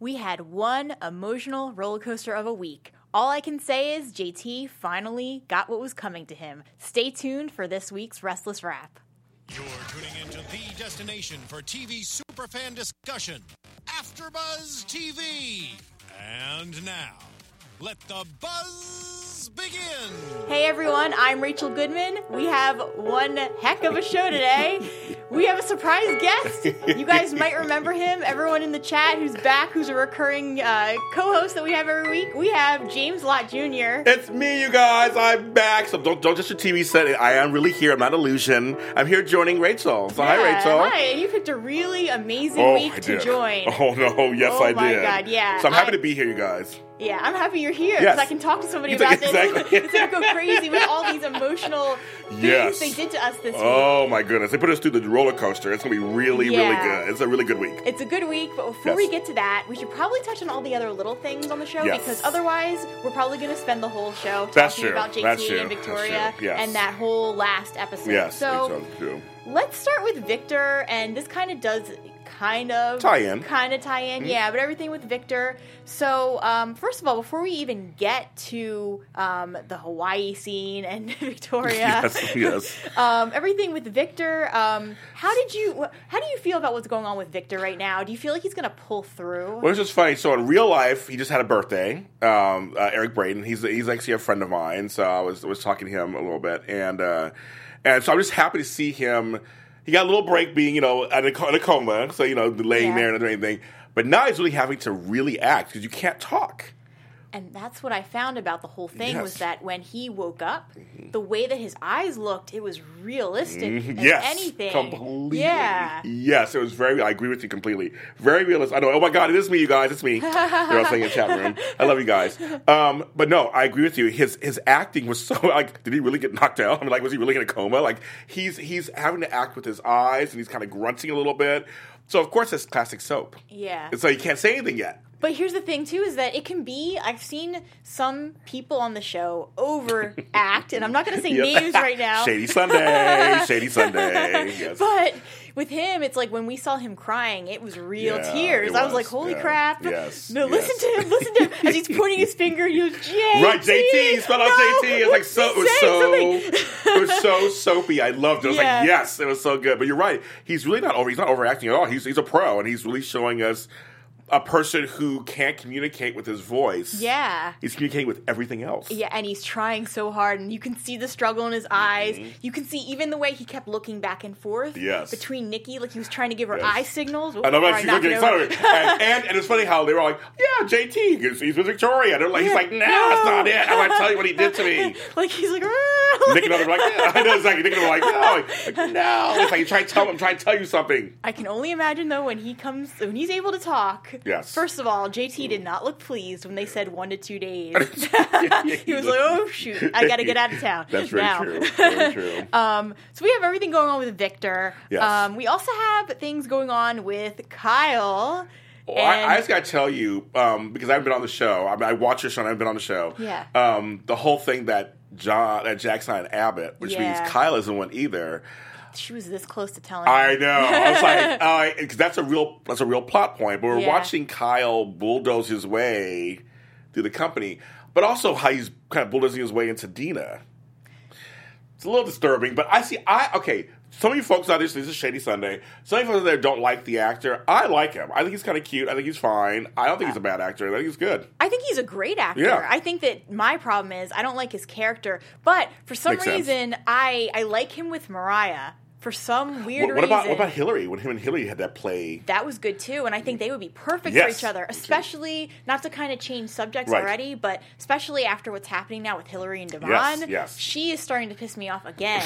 we had one emotional roller coaster of a week. All I can say is JT finally got what was coming to him. Stay tuned for this week's Restless Wrap. You're tuning into the destination for TV superfan discussion, AfterBuzz TV. And now, let the buzz begin. Hey everyone, I'm Rachel Goodman. We have one heck of a show today. We have a surprise guest. You guys might remember him. Everyone in the chat who's back, who's a recurring co-host that we have every week. We have James Lott Jr. It's me, you guys. I'm back. So don't just your TV set. I am really here. I'm not an illusion. I'm here joining Rachel. So hi, Rachel. Hi, and you picked a really amazing week to join. Oh, no. Yes, I did. Oh, my God, yeah. So I'm happy to be here, you guys. Yeah, I'm happy you're here because I can talk to somebody about this instead of go crazy with all these emotional things they did to us this week. Oh, my goodness. They put us through the roller coaster. It's going to be really, really good. It's a really good week. It's a good week, but before we get to that, we should probably touch on all the other little things on the show because otherwise we're probably going to spend the whole show talking about JT and Victoria and that whole last episode. Yes, so let's start with Victor, and this kind of does... tie in, but everything with Victor. So, first of all, before we even get to the Hawaii scene and Victoria, everything with Victor, how do you feel about what's going on with Victor right now? Do you feel like he's going to pull through? Well, it's just funny. So in real life, he just had a birthday. Eric Braeden, he's actually a friend of mine. So I was talking to him a little bit, and so I'm just happy to see him. He got a little break being, in a coma, so, laying there and doing anything. But now he's really having to really act because you can't talk. And that's what I found about the whole thing was that when he woke up, the way that his eyes looked, it was realistic as anything. Completely. Yeah. Yes, it was I agree with you completely. Very realistic. I know, oh my God, it is me, you guys, it's me. They're all saying in the chat room. I love you guys. But no, I agree with you. His acting was so, did he really get knocked out? I mean, was he really in a coma? He's having to act with his eyes, and he's kind of grunting a little bit. So, of course, it's classic soap. Yeah. And so he can't say anything yet. But here's the thing, too, is that it can be, I've seen some people on the show overact, and I'm not going to say names right now. Shady Sunday. Yes. But with him, it's like when we saw him crying, it was real tears. I was like, holy crap. Yes. No, listen to him, as he's pointing his finger, he goes, JT. Right, JT. He spelled out JT. It was so soapy. I loved it. I was like, yes, it was so good. But you're right. He's really not overacting at all. He's a pro, and he's really showing us a person who can't communicate with his voice. Yeah. He's communicating with everything else. Yeah, and he's trying so hard, and you can see the struggle in his eyes. You can see even the way he kept looking back and forth between Nikki, like he was trying to give her eye signals. I know, but she's looking excited. And it's funny how they were like, yeah, JT, he's with Victoria. They're like, he's like, no, that's not it. I'm going to tell you what he did to me. Like, he's like, Nick and others were like, yeah, I know exactly. Nick and them were like, no. It's like, I'm trying to tell you something. I can only imagine, though, when he's able to talk. Yes. First of all, JT did not look pleased when they said 1 to 2 days. He was like, oh, shoot, I got to get out of town. That's very true. Very true. So we have everything going on with Victor. Yes. We also have things going on with Kyle. Well, I just got to tell you, because I haven't been on the show. I watch your show and I haven't been on the show. Yeah. The whole thing that Jackson and Abbott, which means Kyle isn't one either. She was this close to telling me. I know. I was like, because that's a real plot point. But we're watching Kyle bulldoze his way through the company, but also how he's kind of bulldozing his way into Dina. It's a little disturbing, but some of you folks out there, this is Shady Sunday, some of you folks out there don't like the actor. I like him. I think he's kind of cute. I think he's fine. I don't think he's a bad actor. I think he's good. I think he's a great actor. Yeah. I think that my problem is I don't like his character, but for some reason, I like him with Mariah. For some weird reason. What about Hillary? When him and Hillary had that play. That was good, too. And I think they would be perfect for each other. Especially, not to kind of change subjects already, but especially after what's happening now with Hillary and Devon. Yes. She is starting to piss me off again.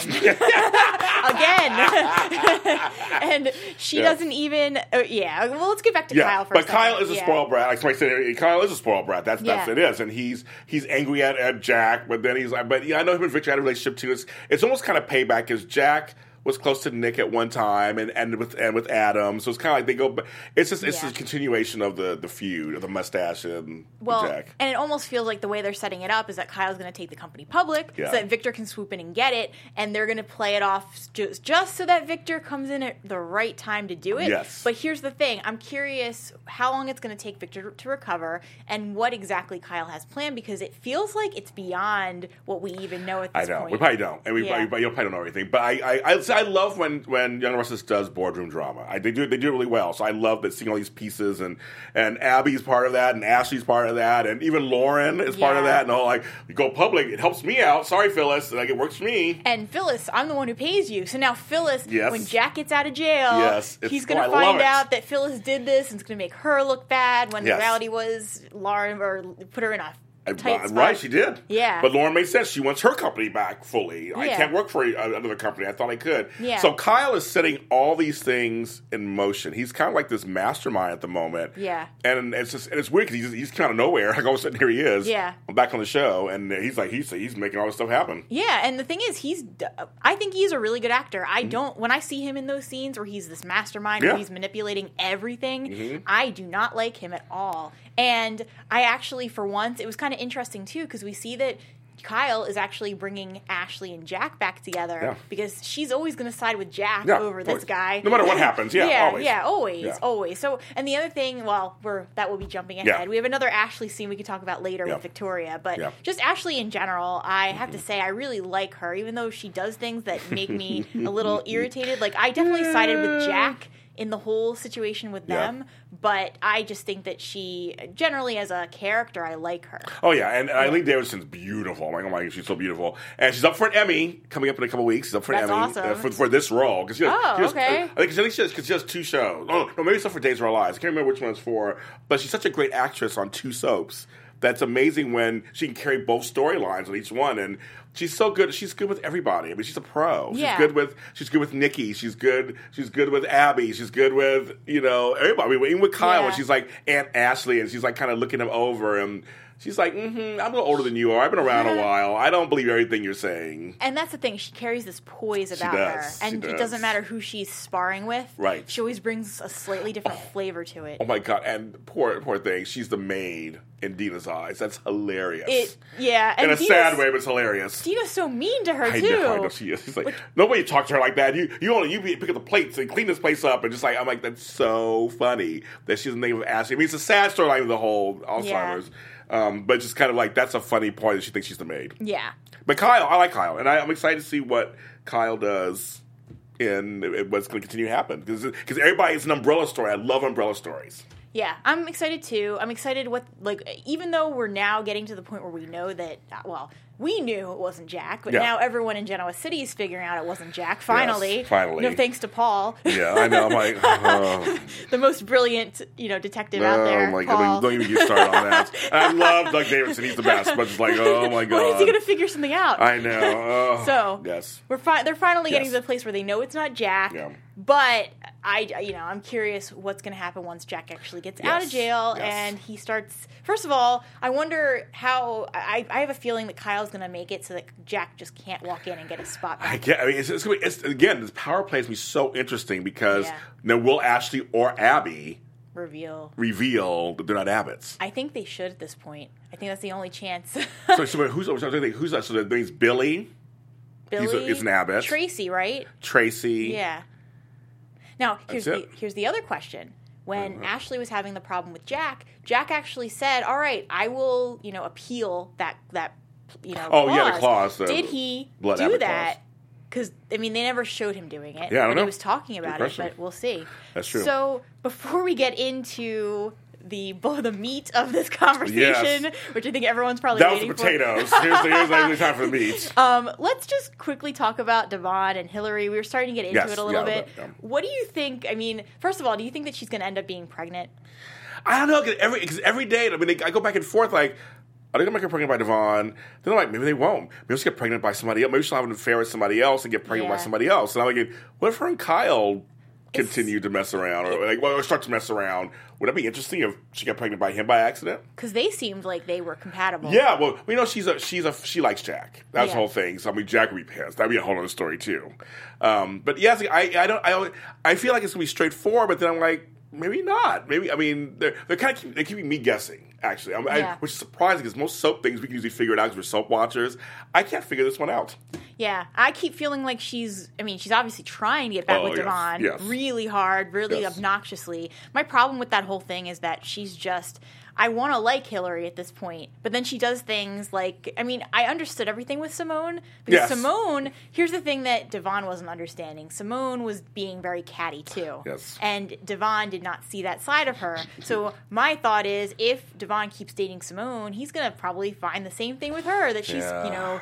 And she doesn't even... well, let's get back to Kyle for a second. But Kyle is a spoiled brat. Like somebody said, Kyle is a spoiled brat. That's it is. And he's angry at Jack, but then he's like... But I know him and Victor had a relationship, too. It's almost kind of payback, because Jack was close to Nick at one time, and with Adam. So it's kind of like they go. It's just a continuation of the feud of the mustache and Jack. And it almost feels like the way they're setting it up is that Kyle's going to take the company public, so that Victor can swoop in and get it, and they're going to play it off just so that Victor comes in at the right time to do it. Yes. But here's the thing: I'm curious how long it's going to take Victor to recover, and what exactly Kyle has planned, because it feels like it's beyond what we even know at this point. I know. We probably don't. And you'll probably don't know everything. But I love when Young Justice does boardroom drama. They do it really well. So I love that seeing all these pieces, and Abby's part of that, and Ashley's part of that, and even Lauren is part of that. And all like, we go public, it helps me out. Sorry, Phyllis. Like, it works for me. And Phyllis, I'm the one who pays you. So now Phyllis, when Jack gets out of jail, he's going to find out that Phyllis did this, and it's going to make her look bad when the reality was Lauren, or put her in a tight spot. Right, she did. Yeah. But Lauren made sense. She wants her company back fully. I can't work for another company. I thought I could. Yeah. So Kyle is setting all these things in motion. He's kind of like this mastermind at the moment. Yeah. And it's weird because he's kind of nowhere. Like all of a sudden, here he is. Yeah. I'm back on the show, and he's making all this stuff happen. Yeah, and the thing is, I think he's a really good actor. When I see him in those scenes where he's this mastermind, where he's manipulating everything, I do not like him at all. And I actually, for once, it was kind of interesting too, because we see that Kyle is actually bringing Ashley and Jack back together because she's always going to side with Jack over this guy. No matter what happens, always. So, and the other thing, that will be jumping ahead. We have another Ashley scene we could talk about later with Victoria, but just Ashley in general, I have to say I really like her, even though she does things that make me a little irritated. Like, I definitely sided with Jack in the whole situation with them, but I just think that she, generally as a character, I like her. Oh, yeah, and Eileen Davidson's beautiful. I'm like, oh my God, she's so beautiful. And she's up for an Emmy coming up in a couple weeks. She's up for an Emmy awesome. For this role. Okay. I think she has 2 shows. Oh, no, maybe it's up for Days of Our Lives. I can't remember which one it's for, but she's such a great actress on 2 soaps. That's amazing when she can carry both storylines on each one, and she's so good. She's good with everybody. I mean, she's a pro. Yeah. She's good with Nikki. She's good with Abby. She's good with everybody. I mean, even with Kyle, she's like Aunt Ashley, and she's like kind of looking him over, and she's like, I'm a little older than you are. I've been around a while. I don't believe everything you're saying. And that's the thing. She carries this poise about her. And it doesn't matter who she's sparring with. Right. She always brings a slightly different flavor to it. Oh, my God. And poor thing. She's the maid in Dina's eyes. That's hilarious. And in a sad way, but it's hilarious. Dina's so mean to her, I know she is. She's like, nobody talk to her like that. You pick up the plates and clean this place up. And just like, I'm like, that's so funny that she's the name of Ashley. I mean, it's a sad storyline of the whole Alzheimer's. But just kind of like, that's a funny point that she thinks she's the maid. Yeah. But Kyle, I like Kyle. And I'm excited to see what Kyle does and what's going to continue to happen. Because everybody, it's an umbrella story. I love umbrella stories. Yeah, I'm excited too. I'm excited even though we're now getting to the point where we know that, we knew it wasn't Jack, but now everyone in Genoa City is figuring out it wasn't Jack, finally. Yes, finally. No thanks to Paul. Yeah, I know. I'm like, the most brilliant, detective out there, Paul. Don't even get started on that. I love Doug Davidson. He's the best, but it's like, oh my God. When is he going to figure something out? I know. So, yes. They're finally getting to the place where they know it's not Jack, but I'm curious what's going to happen once Jack actually gets out of jail and he starts. First of all, I wonder how. I have a feeling that Kyle's going to make it so that Jack just can't walk in and get a spot back. It's again, this power play is going to be so interesting because now will Ashley or Abby reveal that they're not Abbotts? I think they should at this point. I think that's the only chance. so who's that? So that means Billy. Billy is an Abbott. Tracy, right? Tracy. Yeah. Now, here's the other question. When Ashley was having the problem with Jack actually said, all right, I will, appeal that clause. Oh, yeah, the clause. Did he do that? Because, they never showed him doing it. Yeah, I don't know. He was talking about it, but we'll see. That's true. So, before we get into the meat of this conversation, which I think everyone's probably waiting for. That was the potatoes. Here's the time for the meat. Let's just quickly talk about Devon and Hillary. We were starting to get into it a little bit. What do you think? First of all, do you think that she's going to end up being pregnant? I don't know, because every day, I go back and forth, like, are they going to make her pregnant by Devon? Then I'm like, maybe they won't. Maybe she'll get pregnant by somebody else. Maybe she'll have an affair with somebody else and get pregnant by somebody else. And I'm like, what if her and Kyle continued to mess around or start to mess around. Would that be interesting if she got pregnant by him by accident? Because they seemed like they were compatible. Yeah, well, she likes Jack. That's the whole thing. So I mean, Jack would be pissed. That'd be a whole other story too. But yes, I feel like it's gonna be straightforward, but then I'm like, maybe not. Maybe, I mean, they're keeping me guessing. Actually, which is surprising because most soap things we can usually figure it out because we're soap watchers. I can't figure this one out. Yeah, I keep feeling like she's obviously trying to get back with Devon really hard, really obnoxiously. My problem with that whole thing is that she's just, I want to like Hillary at this point, but then she does things like, I understood everything with Simone, because Simone, here's the thing that Devon wasn't understanding. Simone was being very catty too. Yes. And Devon did not see that side of her. So my thought is, if Devon keeps dating Simone, he's going to probably find the same thing with her, that she's,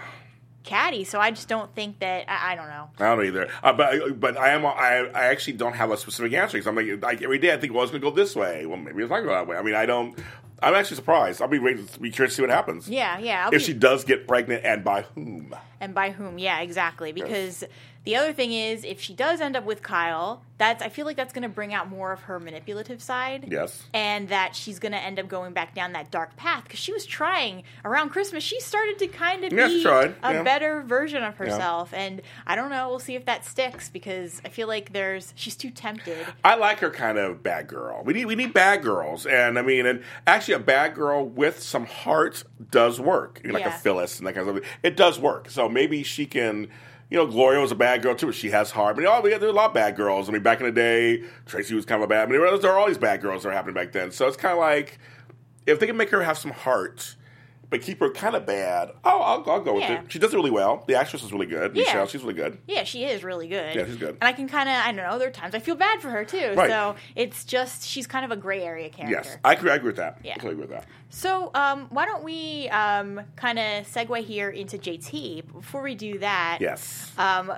catty. So I just don't think that, I don't know. I don't either. But I actually don't have a specific answer. I'm like every day I think, well, it's going to go this way. Well, maybe it's not going that way. I'm actually surprised. I'll be curious to see what happens. Yeah. If she does get pregnant, and by whom. Yeah, exactly. Because the other thing is, if she does end up with Kyle, I feel like that's going to bring out more of her manipulative side. Yes. And that she's going to end up going back down that dark path. Because she was trying, around Christmas, she started to kind of be a better version of herself. Yeah. And I don't know, we'll see if that sticks, because I feel like she's too tempted. I like her kind of bad girl. We need bad girls. And actually a bad girl with some heart does work. Like a Phyllis and that kind of stuff. It does work. So maybe she can... Gloria was a bad girl, too. She has heart. There are a lot of bad girls. Back in the day, Tracy was kind of a bad... there are all these bad girls that are happening back then. So it's kind of like, if they can make her have some heart, but keep her kind of bad, I'll go with it. She does it really well. The actress is really good. Yeah. Michelle, she's really good. Yeah, she is really good. Yeah, she's good. And I can kind of, I don't know, there are times I feel bad for her, too. Right. So it's just, she's kind of a gray area character. Yes, I agree with that. Yeah. I agree with that. So why don't we kind of segue here into JT? Before we do that... Yes.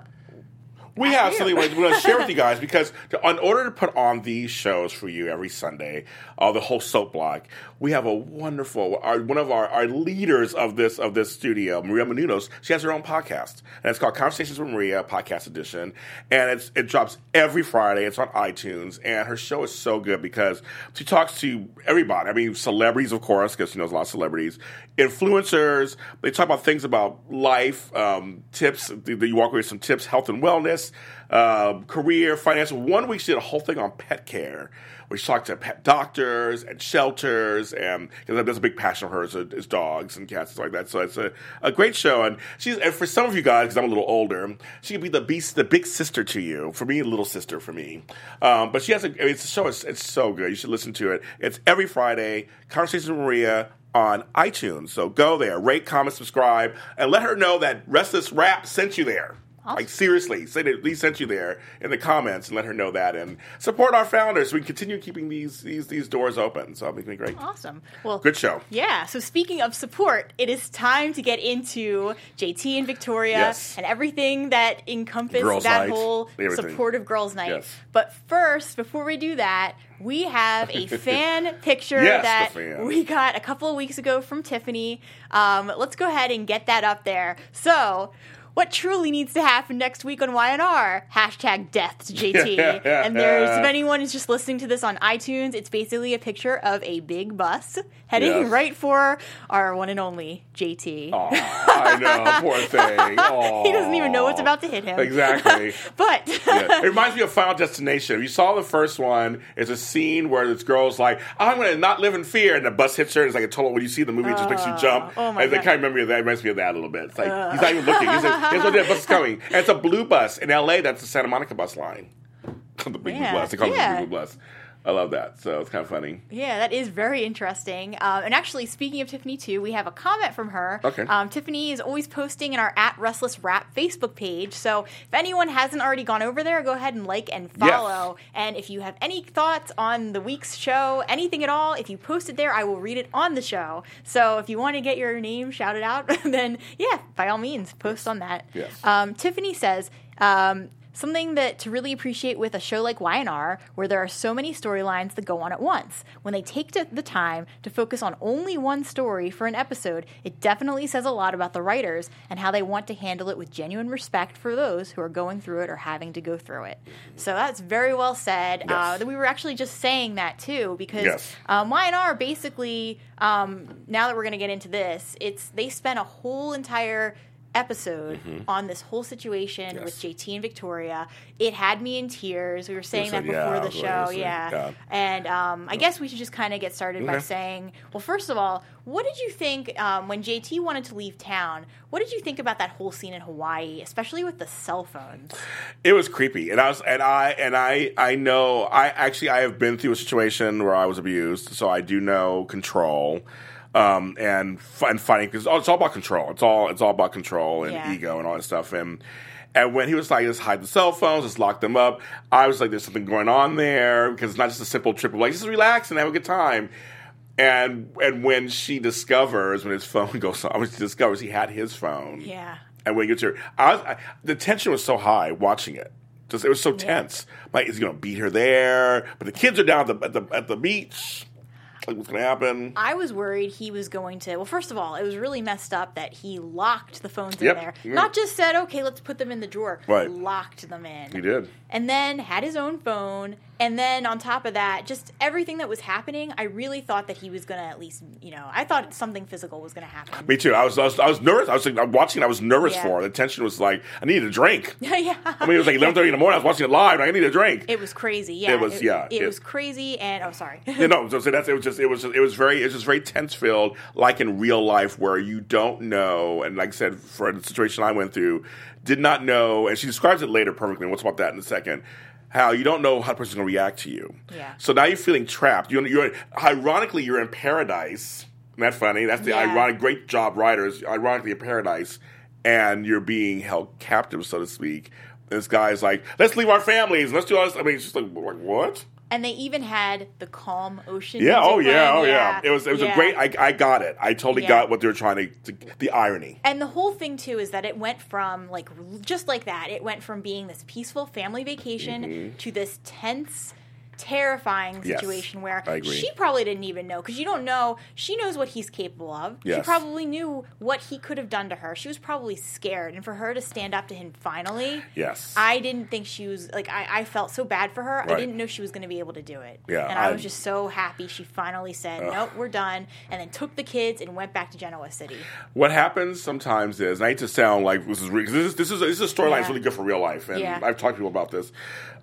We have something we're going to share with you guys, because in order to put on these shows for you every Sunday, the whole soap block, we have a wonderful, one of our leaders of this studio, Maria Menounos. She has her own podcast, and it's called Conversations with Maria, Podcast Edition, and it drops every Friday. It's on iTunes, and her show is so good because she talks to everybody. Celebrities, of course, because she knows a lot of celebrities, influencers. They talk about things about life, tips. You walk away with some tips, health and wellness, career, finance. One week she did a whole thing on pet care, where she talked to pet doctors and shelters, and because that's a big passion of hers is dogs and cats and stuff like that. So it's a great show, and for some of you guys, because I'm a little older, she could be the big sister to you. For me, a little sister for me. But she has it's a show. It's so good. You should listen to it. It's every Friday. Conversations with Maria on iTunes. So go there, rate, comment, subscribe, and let her know that Restless Rap sent you there. Awesome. Like, seriously, say that Lee sent you there in the comments, and let her know that, and support our founders so we can continue keeping these doors open. So it'll be great. Awesome. Well, good show. Yeah. So speaking of support, it is time to get into JT and Victoria and everything that encompassed girls that night, whole supportive girls' night. Yes. But first, before we do that, we have a fan picture that we got a couple of weeks ago from Tiffany. Let's go ahead and get that up there. So, what truly needs to happen next week on YNR? # death to JT. And if anyone is just listening to this on iTunes, it's basically a picture of a big bus heading right for our one and only JT. Aww, I know, poor thing. Aww. He doesn't even know what's about to hit him. Exactly. But it reminds me of Final Destination. If you saw the first one, it's a scene where this girl's like, I'm going to not live in fear, and the bus hits her, and it's like a total, when you see the movie, it just makes you jump. Oh my God. I kind of remember that. It reminds me of that a little bit. It's like, he's not even looking. Here's what that bus is coming. And it's a blue bus. In LA, that's the Santa Monica bus line. The big blue bus. They call it the blue bus. I love that. So it's kind of funny. Yeah, that is very interesting. And actually, speaking of Tiffany, too, we have a comment from her. Okay. Tiffany is always posting in our @RestlessRap Facebook page. So if anyone hasn't already gone over there, go ahead and like and follow. Yes. And if you have any thoughts on the week's show, anything at all, if you post it there, I will read it on the show. So if you want to get your name shouted out, then, by all means, post on that. Yes. Tiffany says... something that to really appreciate with a show like Y&R, where there are so many storylines that go on at once. When they take the time to focus on only one story for an episode, it definitely says a lot about the writers and how they want to handle it with genuine respect for those who are going through it or having to go through it. So that's very well said. Yes. We were actually just saying that too, because Y&R basically, now that we're going to get into this, they spent a whole entire episode on this whole situation with JT and Victoria. It had me in tears. We were saying that before the show. And I guess we should just kind of get started by saying, well, first of all, what did you think when JT wanted to leave town? What did you think about that whole scene in Hawaii, especially with the cell phones? It was creepy, and I know I have been through a situation where I was abused, so I do know control. And fighting, because it's all about control. It's all about control and ego and all that stuff. And when he was like, just hide the cell phones, just lock them up, I was like, there's something going on there, because it's not just a simple trip of like, just relax and have a good time. And when she discovers, when his phone goes on, she discovers he had his phone. Yeah. And when he gets her, the tension was so high watching it. It was so tense. Like, is he going to beat her there? But the kids are down at the beach. Like, what's going to happen? I was worried he was going to... Well, first of all, it was really messed up that he locked the phones in there. Not just said, okay, let's put them in the drawer. Right. Locked them in. He did. And then had his own phone. And then on top of that, just everything that was happening, I really thought that he was going to at least, I thought something physical was going to happen. Me too. I was nervous. I'm watching. I was nervous for her. The tension was like, I needed a drink. Yeah. I mean, it was like 11:30 in the morning. I was watching it live. I need a drink. It was crazy. Yeah. It was crazy. And sorry. It was very tense filled, like in real life, where you don't know. And like I said, for the situation I went through, did not know. And she describes it later perfectly. And we'll talk about that in a second. How you don't know how the person's going to react to you. Yeah. So now you're feeling trapped. Ironically, you're in paradise. Isn't that funny? That's the ironic. Great job, writers. Ironically, in paradise, and you're being held captive, so to speak. And this guy's like, "Let's leave our families. And let's do all this." I mean, it's just like what? And they even had the calm ocean. Yeah. Oh yeah. It was a great. I got it. I totally got what they were trying to. The irony. And the whole thing too is that it went from just like that. It went from being this peaceful family vacation to this tense, terrifying situation where she probably didn't even know, because you don't know. She knows what he's capable of. Yes. She probably knew what he could have done to her. She was probably scared, and for her to stand up to him finally, I didn't think she was I felt so bad for her. Right. I didn't know she was going to be able to do it. Yeah, and I was just so happy she finally said, "Nope, we're done," and then took the kids and went back to Genoa City. What happens sometimes is, and I hate to sound like this is a storyline that's really good for real life, and I've talked to people about this.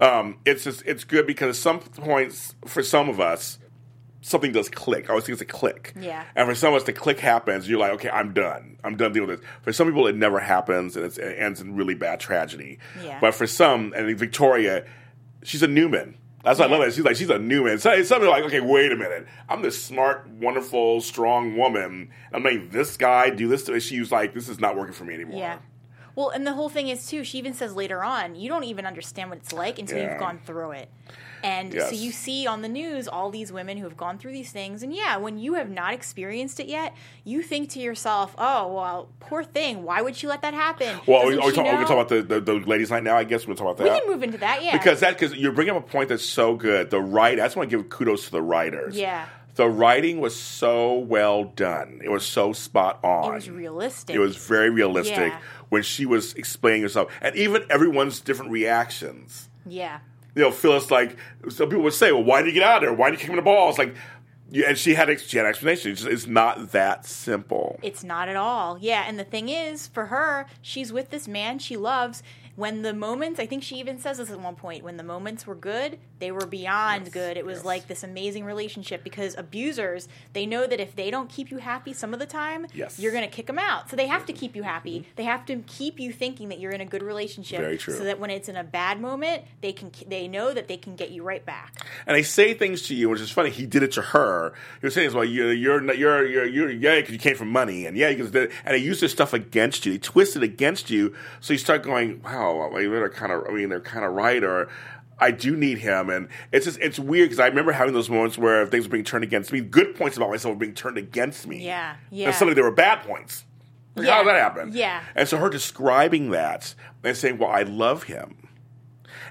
It's good because some points for some of us something does click. I always think it's a click. Yeah. And for some of us the click happens, you're like, okay, I'm done dealing with this. For some people it never happens, and it ends in really bad tragedy. Yeah. But for some, and Victoria, she's a Newman. That's why I love it. She's a Newman. So it's something like, okay, wait a minute. I'm this smart, wonderful, strong woman. I'm letting this guy do this to me. She was like, this is not working for me anymore. Yeah. Well, and the whole thing is, too, she even says later on, you don't even understand what it's like until you've gone through it. And so you see on the news all these women who have gone through these things. And when you have not experienced it yet, you think to yourself, oh, well, poor thing. Why would she let that happen? Well, we can talk about the ladies' night now, I guess. We'll talk about that. We can move into that, Because you're bringing up a point that's so good. I just want to give kudos to the writers. Yeah. The writing was so well done. It was so spot on. It was realistic. It was very realistic when she was explaining herself. And even everyone's different reactions. Yeah. Phyllis, like, some people would say, well, why did you get out of there? Why did you kick him in the balls? Like, and she had an explanation. It's not that simple. It's not at all. Yeah, and the thing is, for her, she's with this man she loves. When the moments, I think she even says this at one point, when the moments were good, they were beyond good. It was like this amazing relationship, because abusers, they know that if they don't keep you happy some of the time, you're going to kick them out. So they have to keep you happy. They have to keep you thinking that you're in a good relationship. Very true. So that when it's in a bad moment, they know that they can get you right back. And they say things to you, which is funny. He did it to her. He was saying, well, you're because you came from money, and and they use this stuff against you. They twist it against you, so you start going, wow. They're kind of right, or I do need him, and it's weird because I remember having those moments where things were being turned against me. Good points about myself were being turned against me. Yeah. And suddenly there were bad points. How did that happen? Yeah. And so her describing that and saying, "Well, I love him,"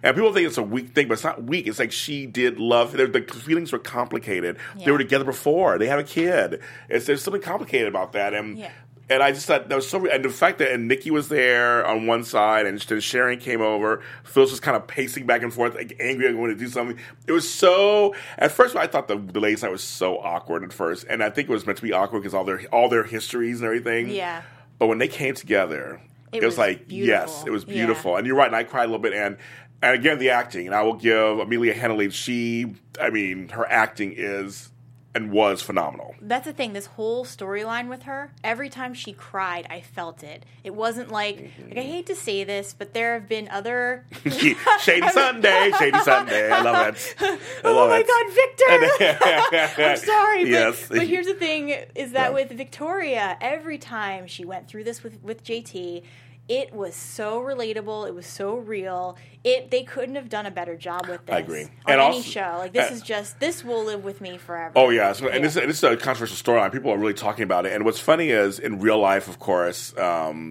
And people think it's a weak thing, but it's not weak. It's like she did love. The feelings were complicated. Yeah. They were together before. They had a kid. There's something complicated about that. And I just thought that was so. And the fact that Nikki was there on one side, and then Sharon came over. Phyllis was kind of pacing back and forth, like angry and wanting to do something. It was so. At first, I thought the ladies' night was so awkward at first, and I think it was meant to be awkward because all their histories and everything. Yeah. But when they came together, it was like beautiful. Yes, it was beautiful. Yeah. And you're right. And I cried a little bit. And again, the acting. And I will give Amelia Henley. Her acting is. And was phenomenal. That's the thing. This whole storyline with her, every time she cried, I felt it. It wasn't like I hate to say this, but there have been other... Shady Sunday. I love it. Oh my God, Victor! I'm sorry. Yes. But here's the thing, is that with Victoria, every time she went through this with JT... It was so relatable. It was so real. They couldn't have done a better job with this. I agree. On any show. Like, this will live with me forever. Oh, yeah. And this is a controversial storyline. People are really talking about it. And what's funny is, in real life, of course, the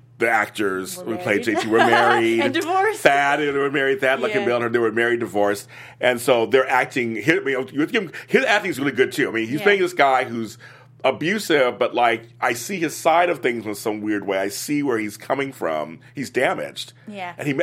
actors who played JT were married. And divorced. They were married. Thad, Lucky Bill, they were married, divorced. And so their acting, his acting is really good, too. I mean, he's playing this guy who's abusive, but like I see his side of things in some weird way. I see where he's coming from. He's damaged. Yeah. And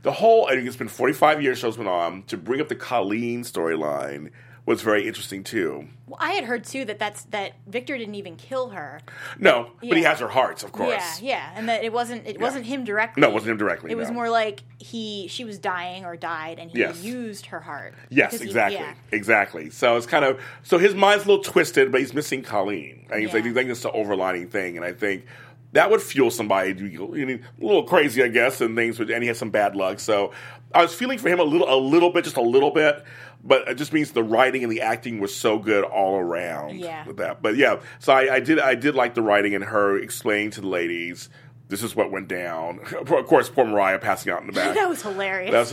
it's been 45 years show's been on. To bring up the Colleen storyline was very interesting too. Well, I had heard too that Victor didn't even kill her. No, but he has her heart, of course. Yeah, and that it wasn't him directly. No, it wasn't him directly. It was more like she was dying or died, and he used her heart. Yes, exactly. So it's kind of his mind's a little twisted, but he's missing Colleen, and he's thinking it's the overlining thing, and I think that would fuel somebody to be a little crazy, I guess, and things. And he has some bad luck, so I was feeling for him a little bit. But it just means the writing and the acting was so good all around with that. But yeah, so I did like the writing and her explaining to the ladies, this is what went down. Of course, poor Mariah passing out in the back. That was hilarious. That's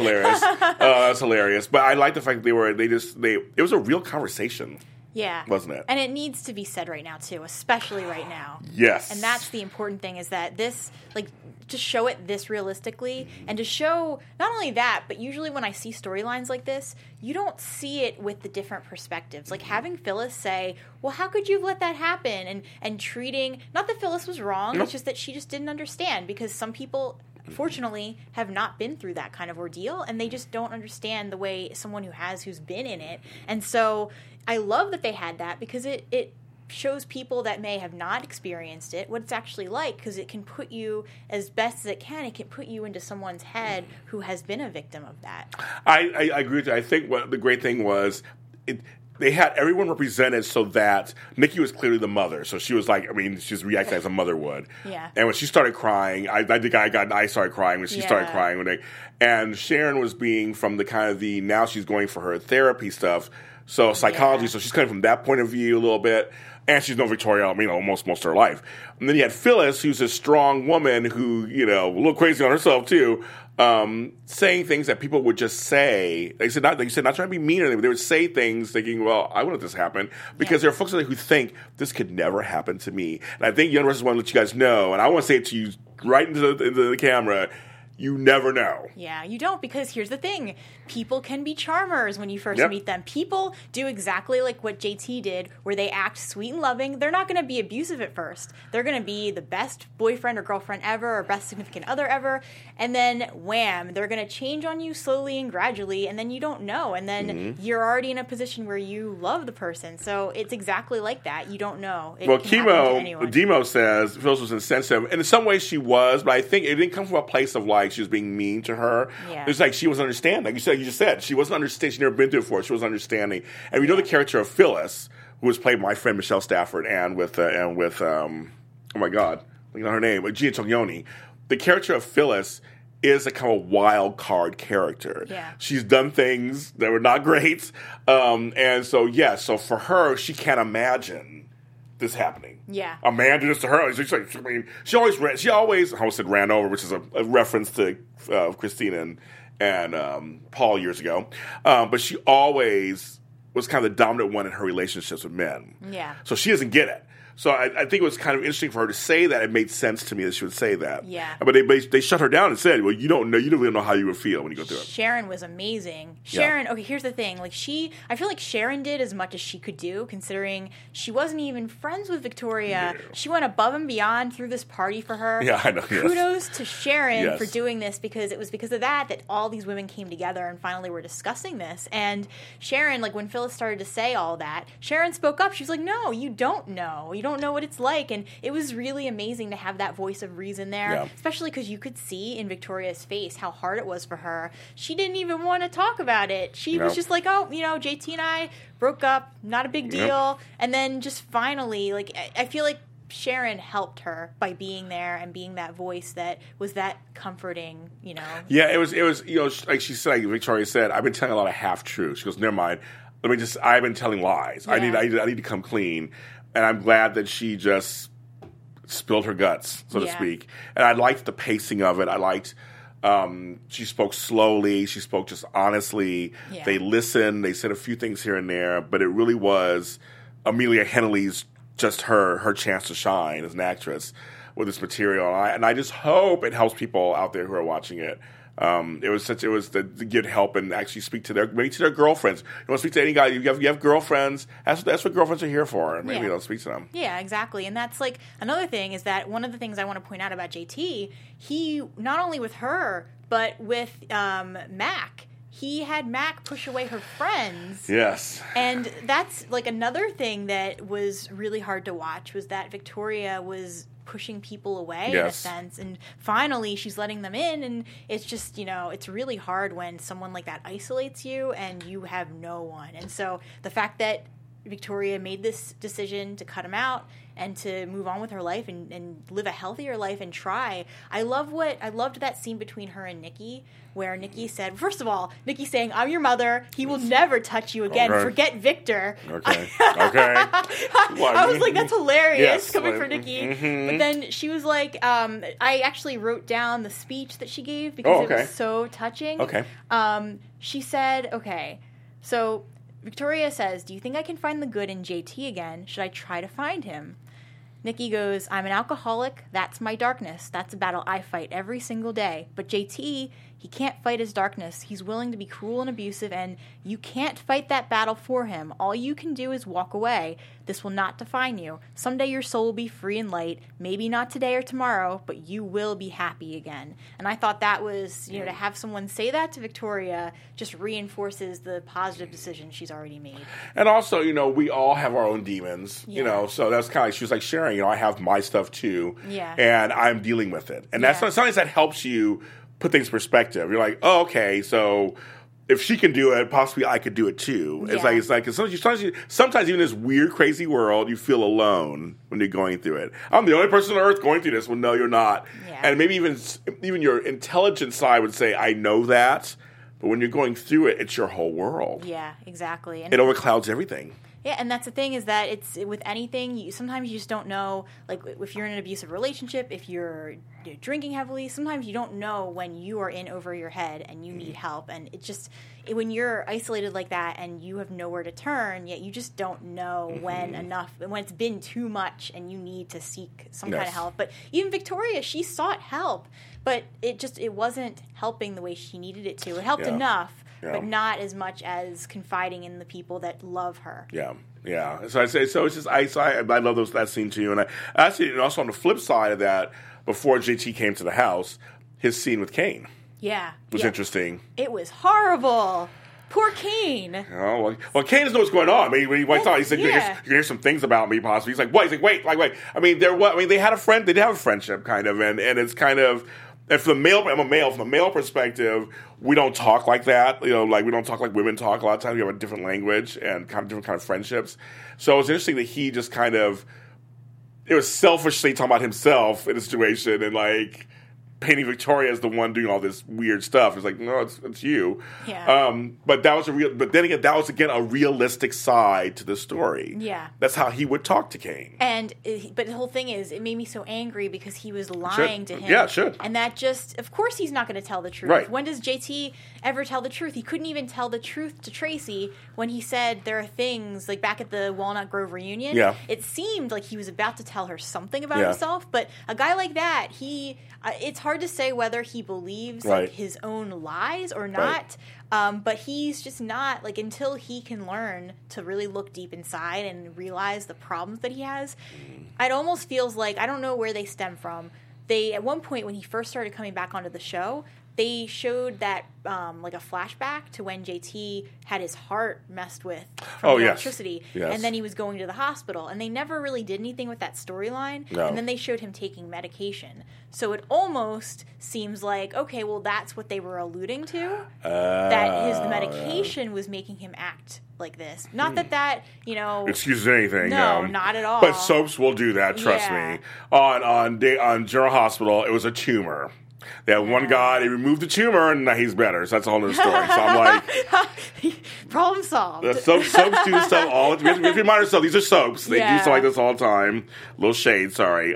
hilarious. But I like the fact that it was a real conversation. Yeah. Wasn't it? And it needs to be said right now, too, especially right now. Yes. And that's the important thing, is that this, to show it this realistically, and to show not only that, but usually when I see storylines like this, you don't see it with the different perspectives. Like having Phyllis say, well, how could you have let that happen? And treating, not that Phyllis was wrong, it's just that she just didn't understand, because some people, fortunately, have not been through that kind of ordeal, and they just don't understand the way someone who's been in it. And so I love that they had that, because it shows people that may have not experienced it what it's actually like, because it can put you, as best as it can put you into someone's head who has been a victim of that. I agree with you. I think what the great thing was, they had everyone represented so that Nikki was clearly the mother. So she was she's reacting as a mother would. Yeah. And when she started crying, I started crying when she started crying. And Sharon was being from the kind of now she's going for her therapy stuff. So psychology, so she's coming from that point of view a little bit. And she's known Victoria, almost most of her life. And then you had Phyllis, who's a strong woman who, a little crazy on herself too, saying things that people would just say. They said not trying to be mean or anything, but they would say things thinking, well, I wouldn't let this happen. Because there are folks who think, this could never happen to me. And I think Young Versus want to let you guys know, and I want to say it to you right into the camera, you never know. Yeah, you don't, because here's the thing. People can be charmers when you first meet them. People do exactly like what JT did, where they act sweet and loving. They're not going to be abusive at first. They're going to be the best boyfriend or girlfriend ever, or best significant other ever. And then, wham, they're going to change on you slowly and gradually, and then you don't know. And then you're already in a position where you love the person. So it's exactly like that. You don't know. Demo says Phyllis was insensitive. And in some ways she was, but I think it didn't come from a place of she was being mean to her. Yeah. It's like she wasn't understanding. You just said, she wasn't understanding. She never been through it before. She wasn't understanding. And we know the character of Phyllis, who was played by my friend Michelle Stafford, and with oh my God, her name, Gia Tognoni. The character of Phyllis is a kind of wild card character. Yeah. She's done things that were not great. And so, so for her, she can't imagine this happening. Yeah. A man did this to her. She always ran over, which is a reference to Christina and Paul years ago. But she always was kind of the dominant one in her relationships with men. Yeah. So she doesn't get it. So I think it was kind of interesting for her to say that. It made sense to me that she would say that. Yeah. But they shut her down and said, well, you don't really know how you would feel when you go through it. Sharon was amazing. Sharon, okay, here's the thing. Like I feel like Sharon did as much as she could do, considering she wasn't even friends with Victoria. No. She went above and beyond through this party for her. Yeah, I know. Kudos to Sharon for doing this, because it was because of that all these women came together and finally were discussing this. And Sharon, like when Phyllis started to say all that, Sharon spoke up. She was like, no, you don't know. You don't know what it's like. And it was really amazing to have that voice of reason there, especially because you could see in Victoria's face how hard it was for her. She didn't even want to talk about it. She was just like, oh, JT and I broke up, not a big deal. And then just finally, like, I feel like Sharon helped her by being there and being that voice that was that comforting, Yeah, it was, like she said, like Victoria said, I've been telling a lot of half-truths. She goes, never mind. I've been telling lies. Yeah. I need to come clean. And I'm glad that she just spilled her guts, so to speak. And I liked the pacing of it. I liked she spoke slowly. She spoke just honestly. Yeah. They listened. They said a few things here and there. But it really was Amelia Hennelly's just her chance to shine as an actress with this material. And I just hope it helps people out there who are watching it. It was to get help and actually speak to their girlfriends. You want to speak to any guy, you have girlfriends. That's what girlfriends are here for. Maybe they'll speak to them. Yeah, exactly. And that's like another thing is that one of the things I want to point out about JT, he not only with her but with Mac. He had Mac push away her friends. Yes. And that's like another thing that was really hard to watch was that Victoria was pushing people away in a sense, and finally she's letting them in, and it's just it's really hard when someone like that isolates you and you have no one. And so the fact that Victoria made this decision to cut him out and to move on with her life and live a healthier life and try. I loved that scene between her and Nikki where Nikki said, first of all, Nikki saying, I'm your mother. He will never touch you again. Okay. Forget Victor. Okay. Okay. I was like, that's hilarious coming from Nikki. Mm-hmm. But then she was like, I actually wrote down the speech that she gave because it was so touching. Okay. She said, okay, so Victoria says, do you think I can find the good in JT again? Should I try to find him? Nikki goes, I'm an alcoholic. That's my darkness. That's a battle I fight every single day. But JT, he can't fight his darkness. He's willing to be cruel and abusive, and you can't fight that battle for him. All you can do is walk away. This will not define you. Someday your soul will be free and light. Maybe not today or tomorrow, but you will be happy again. And I thought that was, to have someone say that to Victoria just reinforces the positive decision she's already made. And also, we all have our own demons, so that's kind of like, she was like sharing, I have my stuff too. Yeah. And I'm dealing with it. And that's sometimes that helps you put things in perspective. You're like, oh, okay, so if she can do it, possibly I could do it too. It's like sometimes even in this weird, crazy world, you feel alone when you're going through it. I'm the only person on earth going through this. Well, no, you're not. Yeah. And maybe even your intelligent side would say, I know that. But when you're going through it, it's your whole world. Yeah, exactly. And it overclouds everything. Yeah, and that's the thing is that it's with anything, sometimes you just don't know, like if you're in an abusive relationship, if you're drinking heavily, sometimes you don't know when you are in over your head and you need help. And it just, when you're isolated like that and you have nowhere to turn, yet you just don't know when it's been too much and you need to seek some kind of help. But even Victoria, she sought help, but it wasn't helping the way she needed it to. It helped enough. Yeah. But not as much as confiding in the people that love her. Yeah, yeah. So it's just I love that scene too, and I actually also on the flip side of that, before JT came to the house, his scene with Kane. Yeah, was interesting. It was horrible. Poor Kane. Oh, well, Kane doesn't know what's going on. I mean, when he went out, he said, "You can hear some things about me, possibly." He's like, "What?" He's like, "Wait." I mean, they had a friend. They did have a friendship, kind of, and it's kind of. And from a male perspective, we don't talk like that. We don't talk like women talk. A lot of times we have a different language and kind of different kind of friendships. So it's interesting that he just kind of, it was selfishly talking about himself in a situation and painting Victoria as the one doing all this weird stuff. It's like, no, it's you. Yeah. But that was but then again, that was again a realistic side to the story. Yeah. That's how he would talk to Kane. But the whole thing is, it made me so angry because he was lying to him. Yeah, it should. And that just, of course he's not going to tell the truth. Right. When does JT ever tell the truth? He couldn't even tell the truth to Tracy when he said there are things, like back at the Walnut Grove reunion. Yeah. It seemed like he was about to tell her something about himself, but a guy like that, it's hard to say whether he believes like his own lies or not. But he's just not, like, until he can learn to really look deep inside and realize the problems that he has. It almost feels like, I don't know where they stem from. At one point when he first started coming back onto the show, they showed that, like a flashback to when JT had his heart messed with from the electricity. Yes. And then he was going to the hospital. And they never really did anything with that storyline. No. And then they showed him taking medication. So it almost seems like, okay, well, that's what they were alluding to. That the medication was making him act like this. Not that, excuses anything. No, not at all. But soaps will do that, trust me. On General Hospital, it was a tumor. They had one guy, they removed the tumor, and now he's better. So that's a whole other story. So I'm like... Problem solved. Soaps do stuff all... We have to remind ourselves, these are soaps. They do stuff like this all the time. Little shade, sorry.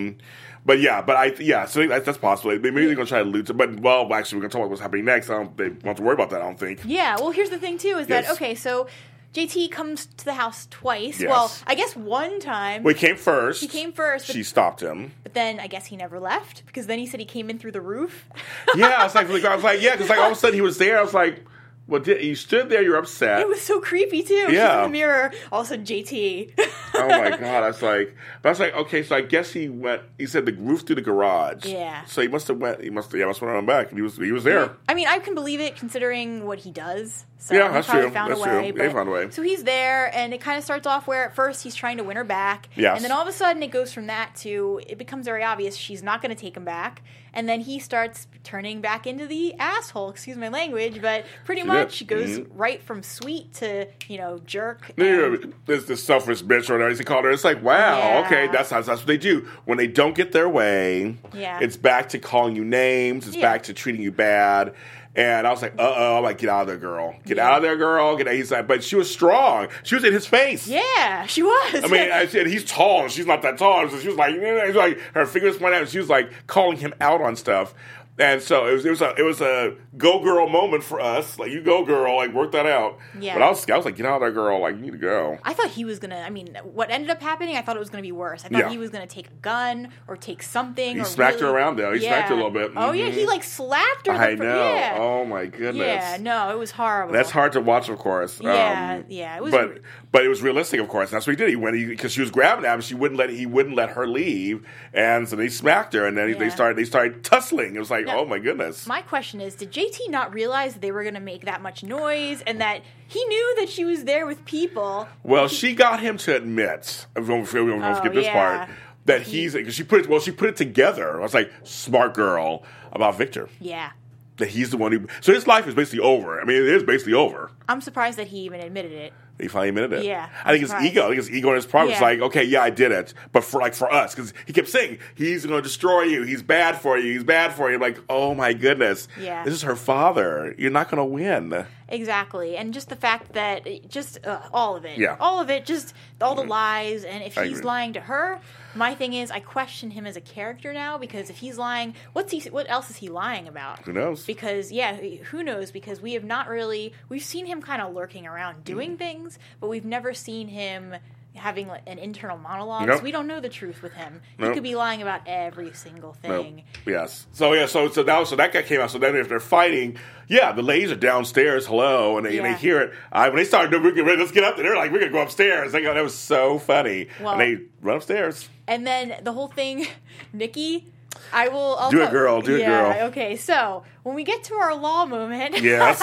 So that's possible. Maybe they're going to try to allude to... But, well, actually, we're going to talk about what's happening next. They won't have to worry about that, I don't think. Yeah, well, here's the thing, too, is that, okay, so... JT comes to the house twice. Yes. Well, I guess one time... Well, he came first. She stopped him. But then I guess he never left, because then he said he came in through the roof. Yeah, I was like, because all of a sudden he was there. I was like, well, you stood there, you're upset. It was so creepy, too. Yeah. She's in the mirror, all of a sudden, JT. Oh, my God. I was like, okay, so I guess he said the roof through the garage. Yeah. So he must have went on back, and he was there. I mean, I can believe it, considering what he does. So yeah, that's true. Found a way. They found a way. So he's there, and it kind of starts off where at first he's trying to win her back. Yes. And then all of a sudden it goes from that to, it becomes very obvious she's not going to take him back. And then he starts turning back into the asshole, excuse my language, but pretty much goes right from sweet to, jerk. This selfish bitch or whatever he called her. It's like, wow, okay, that's what they do. When they don't get their way, it's back to calling you names, it's back to treating you bad. And I was like, I'm like, get out of there, girl. Get out of there, girl. He's like, but she was strong. She was in his face. Yeah, she was. I mean, I said, he's tall, and she's not that tall. So she was like, her fingers pointed out, and she was like calling him out on stuff. And so it was a go girl moment for us. Like, you go girl, like work that out. Yeah. But I was like, get out of there, girl. Like, you need to go. I thought he was gonna. I mean, what ended up happening? I thought it was gonna be worse. I thought he was gonna take a gun or take something. He smacked her around though. He smacked her a little bit. Oh yeah, he like slapped her. I know. Yeah. Oh my goodness. Yeah, no, it was horrible. That's hard to watch, of course. Yeah, it was. But it was realistic, of course. That's what he did. Because she was grabbing him, he wouldn't let her leave, and so they smacked her, and then they started tussling. It was like, oh my goodness. My question is, did JT not realize that they were going to make that much noise and that he knew that she was there with people? Well, she got him to admit, we won't skip this part, that because she put it together. I was like, smart girl about Victor. Yeah. That he's the one who... So his life is basically over. I mean, it is basically over. I'm surprised that he even admitted it. He finally admitted it. Yeah. I think it's ego. And his problem is like, okay, yeah, I did it. But for us, because he kept saying, he's going to destroy you. He's bad for you. He's bad for you. I'm like, oh my goodness. Yeah. This is her father. You're not going to win. Exactly. And just the fact that, all of it. Yeah. All of it, just all the lies. And if he's lying to her, my thing is, I question him as a character now, because if he's lying, what else is he lying about? Who knows? Because, who knows? Because we have not really, we've seen him kind of lurking around doing things, but we've never seen him having like an internal monologue. Nope. So we don't know the truth with him. Nope. He could be lying about every single thing. Nope. Yes. So that guy came out. So then if they're fighting, the ladies are downstairs. Hello, and they hear it. When they started, let's get up there. They're like, we're gonna go upstairs. That was so funny. Well, and they run upstairs. And then the whole thing, Nikki. I'll do it, girl. Do it, girl. Okay, so when we get to our law moment. Yes.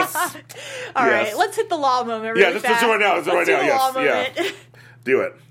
All right, let's hit the law moment really fast. Let's do it right now. Let's do it right now. Yes. Yeah. Do it.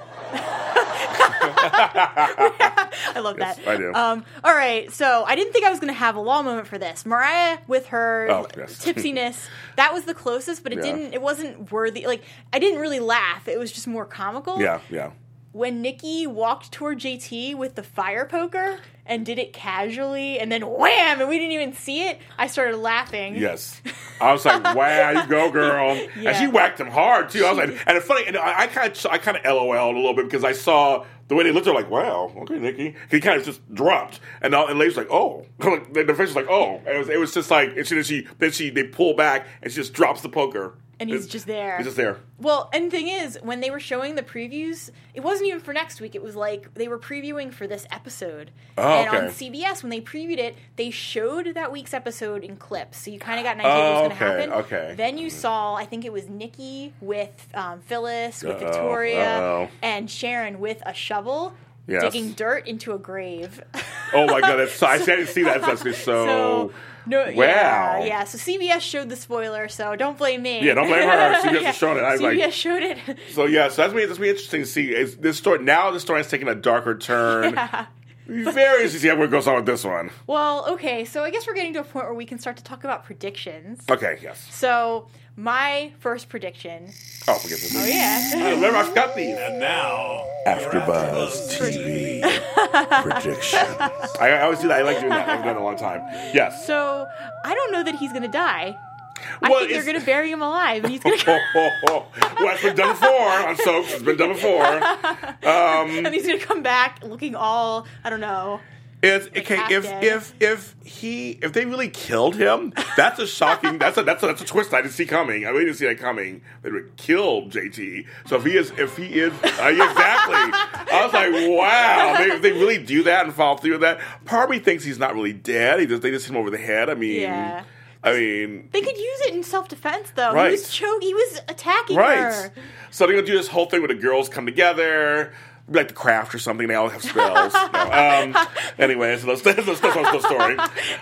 I love that. Yes, I do. All right, so I didn't think I was going to have a law moment for this. Mariah with her tipsiness, that was the closest, but it wasn't worthy. Like, I didn't really laugh. It was just more comical. Yeah. when Nikki walked toward JT with the fire poker and did it casually and then wham, and we didn't even see it, I started laughing. Yes. I was like, wow, you go, girl. Yeah. And she whacked him hard, too. I was like, and it's funny, and I kind of LOL'd a little bit because I saw the way they looked at her like, wow, okay, Nikki. He kind of just dropped. And Leigh's like, oh. The face was like, oh. And it was just like, and they pull back and she just drops the poker. And he's just there. He's just there. Well, and the thing is, when they were showing the previews, it wasn't even for next week. It was like they were previewing for this episode. Oh, and okay. on CBS, when they previewed it, they showed that week's episode in clips. So you kind of got an idea what was going to happen. Okay. Then you saw, I think it was Nikki with Phyllis, with Victoria, and Sharon with a shovel. Yes. Digging dirt into a grave. Oh my God! I didn't see that. That's so no, wow. Yeah. So CBS showed the spoiler, so don't blame me. Yeah, don't blame her. CBS has shown it. CBS showed it. So yeah, so that's me interesting to see. This story is taking a darker turn. Yeah. Very interesting to see where it goes on with this one. Well, okay, so I guess we're getting to a point where we can start to talk about predictions. Okay, yes. So my first prediction. Oh, forget this. Oh yeah. Remember, I forgot these. And now, AfterBuzz TV predictions. I always do that. I like doing that. I've done it a long time. Yes. So I don't know that he's going to die. I think they're going to bury him alive, and he's going to. Well, it's been done before on soaps. It's been done before. And he's going to come back looking all, I don't know. It's okay if they really killed him, that's a shocking that's a twist I didn't see coming. I really didn't see that coming. They would kill JT. So if he is exactly. I was like, wow, if they really do that and follow through with that. Part of me thinks he's not really dead. They just hit him over the head. I mean, they could use it in self-defense, though. Right. He was attacking her. So they're gonna do this whole thing where the girls come together. Like The Craft or something. They all have spells. Anyway, so that's the story.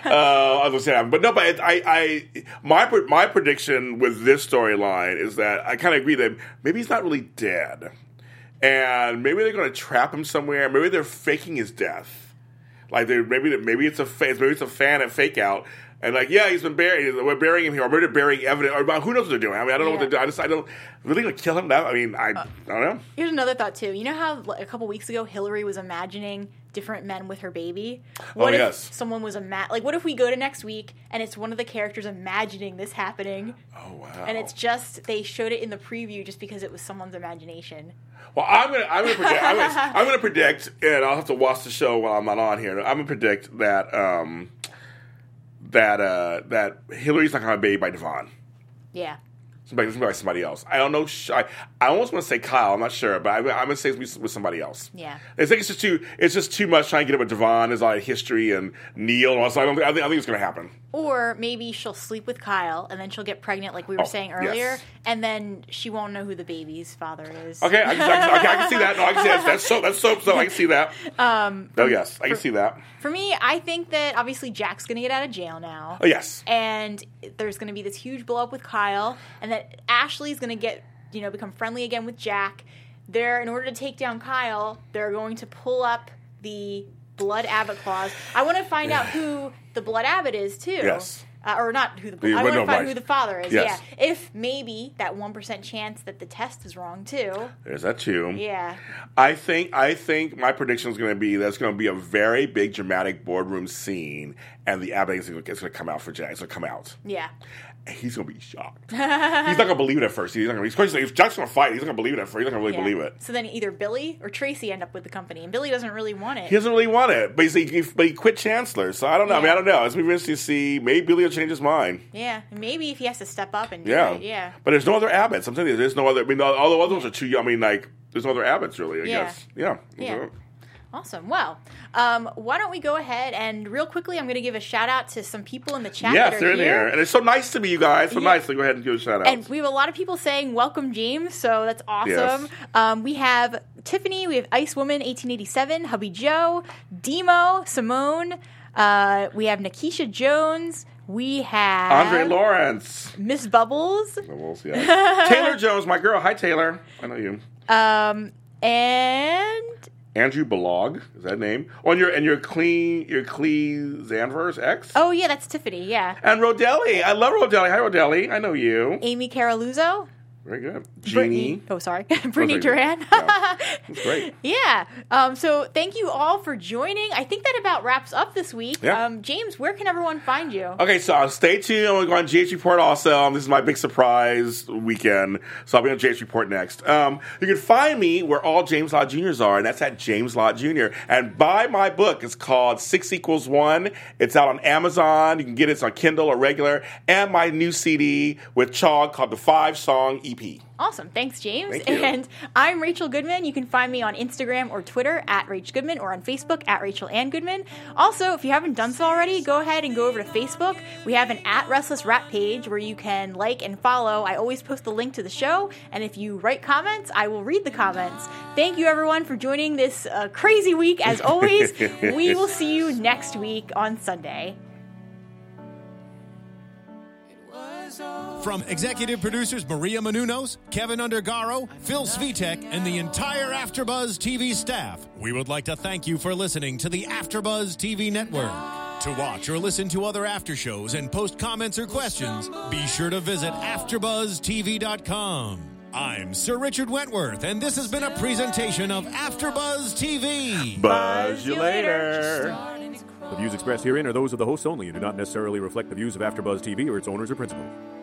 My prediction with this storyline is that I kind of agree that maybe he's not really dead, and maybe they're going to trap him somewhere. Maybe they're faking his death. Like maybe it's a fan and fake out. And he's been buried. We're burying him here. Or maybe they're burying evidence. Or who knows what they're doing? I mean, I don't know what they're doing. I don't really going to kill him. I don't know. Here's another thought too. You know how a couple weeks ago Hillary was imagining different men with her baby? What if someone was what if we go to next week and it's one of the characters imagining this happening? Oh wow! And it's just they showed it in the preview just because it was someone's imagination. Well, I'm gonna predict, and I'll have to watch the show while I'm not on here. I'm gonna predict that. That Hillary's not going to have a baby by Devon. Yeah. It's going to be by somebody else. I don't know. I almost want to say Kyle. I'm not sure, but I'm going to say it's with somebody else. Yeah. I think it's just too much trying to get it with Devon. There's a lot of history and Neil and all. So I think it's going to happen. Or maybe she'll sleep with Kyle and then she'll get pregnant, like we were saying earlier, and then she won't know who the baby's father is. Okay, I can see that. No, I can see that. That's soap. So I can see that. Yes, I can see that. For me, I think that obviously Jack's going to get out of jail now. Oh yes. And there's going to be this huge blow up with Kyle, and that Ashley's going to become friendly again with Jack. In order to take down Kyle, they're going to pull up the Blood Abbott clause. I want to find out who the Blood Abbott is too. Yes. Or not who I want to find who the father is. Yes. Yeah. If maybe that 1% chance that the test is wrong too. There's that too. Yeah. I think my prediction is going to be that's going to be a very big dramatic boardroom scene, and the Abbott is going to come out for Jack. It's going to come out. Yeah. He's going to be shocked. He's not going to believe it at first. If Jack's going to fight, he's not going to believe it at first. He's not going to really believe it. So then either Billy or Tracy end up with the company, and Billy doesn't really want it. He doesn't really want it, but he quit Chancellor. So I don't know. Yeah. I don't know. It's going to be interesting to see. Maybe Billy will change his mind. Yeah, maybe if he has to step up and do it. Yeah. But there's no other Abbotts. I'm telling you, there's no other. I mean, all the other ones are too young. I mean, there's no other Abbotts really. I guess. Yeah. Awesome. Well, why don't we go ahead and real quickly, I'm going to give a shout out to some people in the chat. Yes, they're in here. And it's so nice to meet you guys. So nice to go ahead and give a shout out. And we have a lot of people saying welcome, James. So that's awesome. Yes. We have Tiffany. We have Ice Woman 1887, Hubby Joe, Demo, Simone. We have Nakisha Jones. We have Andre Lawrence, Miss Bubbles. Bubbles, yeah. Taylor Jones, my girl. Hi, Taylor. I know you. And Andrew Balog, is that name? Oh, and your Clee Zanvers X? Oh, yeah, that's Tiffany, yeah. And Rodelli. I love Rodelli. Hi, Rodelli. I know you. Amy Caraluzzo. Very good. Jeannie. Brittany Duran. Yeah. That's great. Yeah. So thank you all for joining. I think that about wraps up this week. Yeah. James, where can everyone find you? Okay, so stay tuned. I'm going to go on GH Report also. This is my big surprise weekend. So I'll be on GH Report next. You can find me where all James Lott Jr.'s are, and that's at James Lott Jr. And buy my book. It's called 6=1. It's out on Amazon. You can get it on Kindle or regular. And my new CD with Chog called the 5-Song EP. Awesome. Thanks, James. Thank you. And I'm Rachel Goodman. You can find me on Instagram or Twitter at Rach Goodman or on Facebook at Rachel Ann Goodman. Also, if you haven't done so already, go ahead and go over to Facebook. We have an @RestlessRap page where you can like and follow. I always post the link to the show. And if you write comments, I will read the comments. Thank you, everyone, for joining this crazy week. As always, we will see you next week on Sunday. From executive producers Maria Menounos, Kevin Undergaro, Phil Svitek, and the entire AfterBuzz TV staff, we would like to thank you for listening to the AfterBuzz TV network. To watch or listen to other after shows and post comments or questions, be sure to visit AfterBuzzTV.com. I'm Sir Richard Wentworth, and this has been a presentation of AfterBuzz TV. Buzz you later. The views expressed herein are those of the hosts only and do not necessarily reflect the views of AfterBuzz TV or its owners or principals.